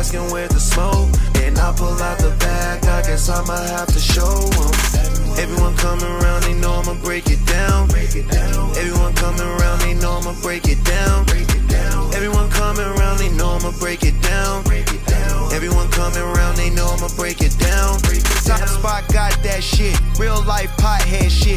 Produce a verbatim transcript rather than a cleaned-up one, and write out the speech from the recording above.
asking where the smoke. Then I pull out the bag, I guess I'ma have to show them. Everyone coming around, they know I'ma break it down. Everyone coming around, they know I'ma break it down. Everyone coming around, they know I'ma break it down. Everyone coming around, they know I'ma break it down. Top spot got that shit, real life pothead shit.